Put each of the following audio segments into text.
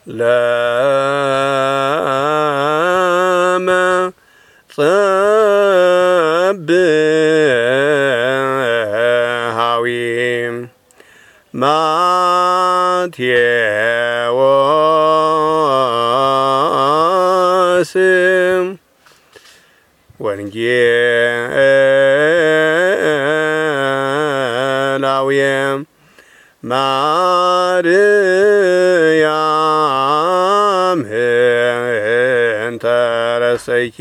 لما صبهاوي ماتيوس ወንጌላዊ ማርያም እንተ ረሰይኪ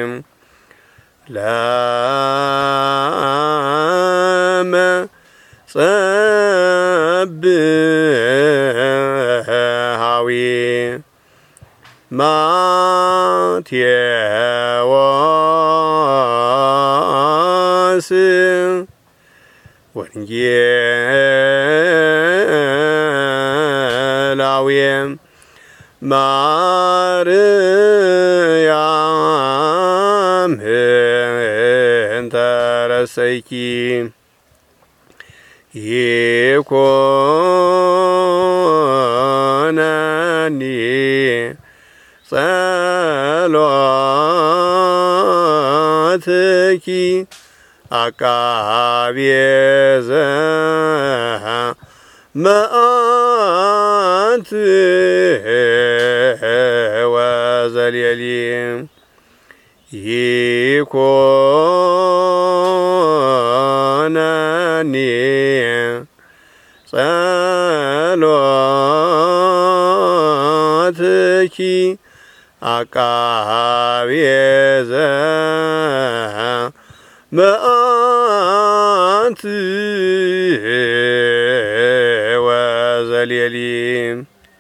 ለመጸብሃዊ ማቴዎስ ወንጌላዊ ማርያም እንተ ረሰይኪ ይኩነኒ ጸሎትኪ አቃቤ ዘመዓት ወዘልየሊ ይኩነኒ ጸሎትኪ አቃቤ ዘመዓት ወዘልየሊ